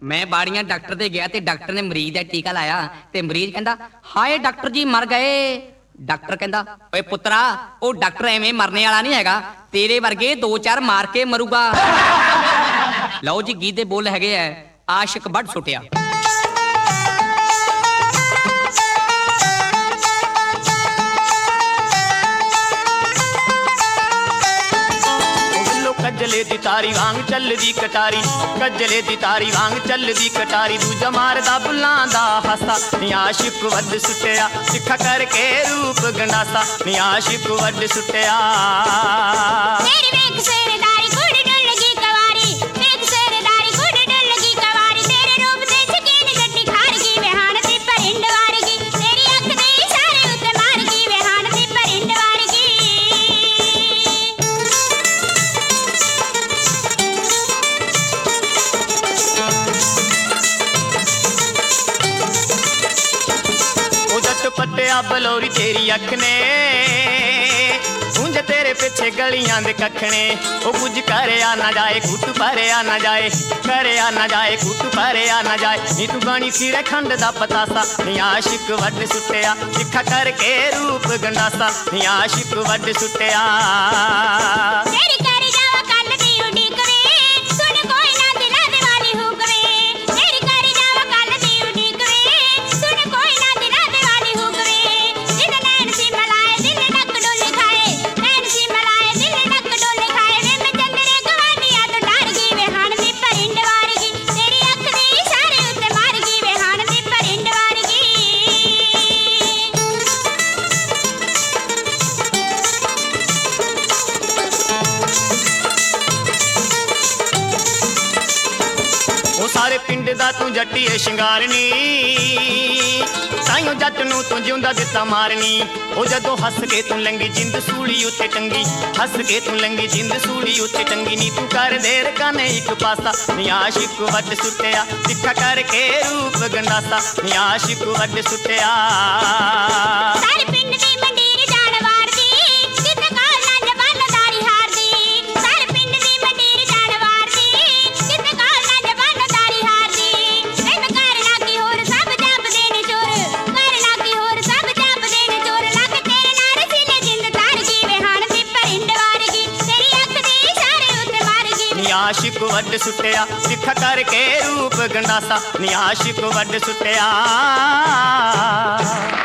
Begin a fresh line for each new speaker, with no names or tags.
मैं बाड़ियां डॉक्टर ते गया ते डॉक्टर ने मरीज दा टीका लाया ते मरीज कहंदा हाय डॉक्टर जी मर गए। डॉक्टर कहंदा ओए पुत्रा ओ डॉक्टर एवें मरने वाला नहीं हैगा, तेरे वर्गे दो चार मार के मरूगा। लो जी गीत दे बोल हैगे है आशिक बड़ सुटिया।
कजले दी तारी वांग चलदी कटारी, कजले दी तारी वांग चलदी कटारी, दूजा मारदा बुल्लां दा हासा, नी आशिक वड सुटिया सिखा करके रूप गंडासा, नी आशिक वड सुटिया।
तेरी वेख सेरदारी गुड़ डुलगी कवारी, वेख सेरदारी गुड़ डुलगी कवारी, तेरे रूप दे छकीन गड्डी खारगी वेहान दी परिंड वारगी, तेरी अख दे इशारे उत्ते मारगी वेहान दी परिंड वारगी।
पट्टिया बलौरी तेरी अख ने गूंज तेरे पिछे गलियां दे कखने, ओ कुछ करे आ ना जाए कुट भरे आ ना जाए, करे आ ना जाए कुट भरे आ ना जाए, नी तू बनी फिरे खंड दा पतासा, नी आशिक वड सुटिया सिखा करके रूप गंडासा, नी आशिक वड सुटिया।
तेरी कर जावा कल दी उडीक वे, सुन कोई ना दिला दे वाली हुक वे, तेरी कर जावा कल दी उडीक वे, सुन कोई ना दिला दे वाली हुक वे, जिन नैन सी मलाए दिल नक डोले खाए, नैन सी मलाए दिल नक डोले खाए, वे मैं चंदरे गवानिया तो डर गई वेहान दी परिंड वारगी, तेरी अख दे इशारे उत्ते मारगी वेहान दी परिंड वारगी।
सारे पिंड दा तू जट्टी है शिंगारनी, ताइयों जट नू तू जिंदा दिता मारनी, ओ जदों हस के तू लंगी जिंद सूली उत्ते टंगी, हस के तू लंगी जिंद सूली उत्ते टंगी, नी तू कर देर काने एक पासा, नी आशिक वड सुटिया सिखा करके रूप गंडासा, नी आशिक वड सुटिया।
सारे पिंड दी मंडीर जान वारदी, किते काल ना जबान दारी हारदी, सारे पिंड दी मंडीर जान वारदी, किते काल ना जबान दारी हारदी, वे मैं करना की होर सब जप देने चोर, करना की होर सब जप देने चोर, लग तेरे नाल सिले जिंद तारगी वेहान दी परिंड वारगी, तेरी अख दे इशारे उत्ते मारगी,
नी आशिक वड सुटिया सिखा करके रूप गंडासा, नी आशिक वड सुटिया।